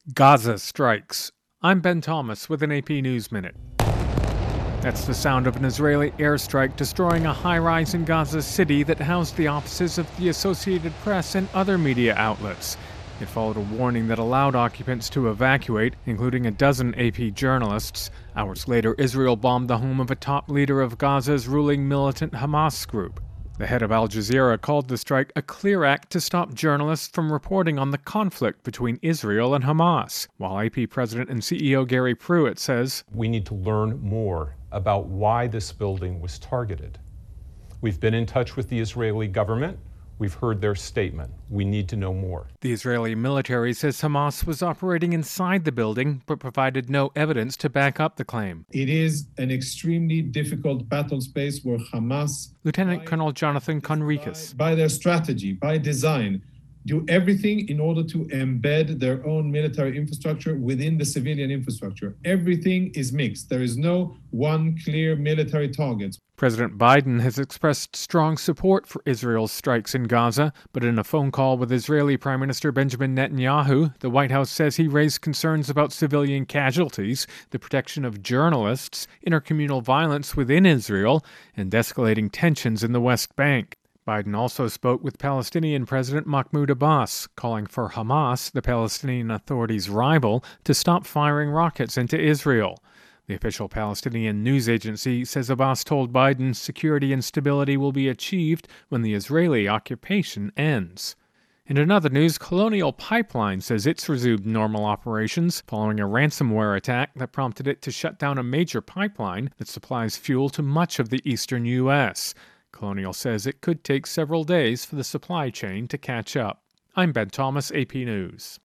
Gaza strikes. I'm Ben Thomas with an AP News Minute. That's the sound of an Israeli airstrike destroying a high-rise in Gaza City that housed the offices of the Associated Press and other media outlets. It followed a warning that allowed occupants to evacuate, including a dozen AP journalists. Hours later, Israel bombed the home of a top leader of Gaza's ruling militant Hamas group. The head of Al Jazeera called the strike a clear act to stop journalists from reporting on the conflict between Israel and Hamas, while AP President and CEO Gary Pruitt says, "We need to learn more about why this building was targeted. We've been in touch with the Israeli government. We've heard their statement. We need to know more." The Israeli military says Hamas was operating inside the building, but provided no evidence to back up the claim. It is an extremely difficult battle space where Hamas, Lieutenant Colonel Jonathan Conricus, by their strategy, by design, do everything in order to embed their own military infrastructure within the civilian infrastructure. Everything is mixed. There is no one clear military target. President Biden has expressed strong support for Israel's strikes in Gaza, but in a phone call with Israeli Prime Minister Benjamin Netanyahu, the White House says he raised concerns about civilian casualties, the protection of journalists, intercommunal violence within Israel, and escalating tensions in the West Bank. Biden also spoke with Palestinian President Mahmoud Abbas, calling for Hamas, the Palestinian Authority's rival, to stop firing rockets into Israel. The official Palestinian news agency says Abbas told Biden security and stability will be achieved when the Israeli occupation ends. In another news, Colonial Pipeline says it's resumed normal operations following a ransomware attack that prompted it to shut down a major pipeline that supplies fuel to much of the eastern U.S. Colonial says it could take several days for the supply chain to catch up. I'm Ben Thomas, AP News.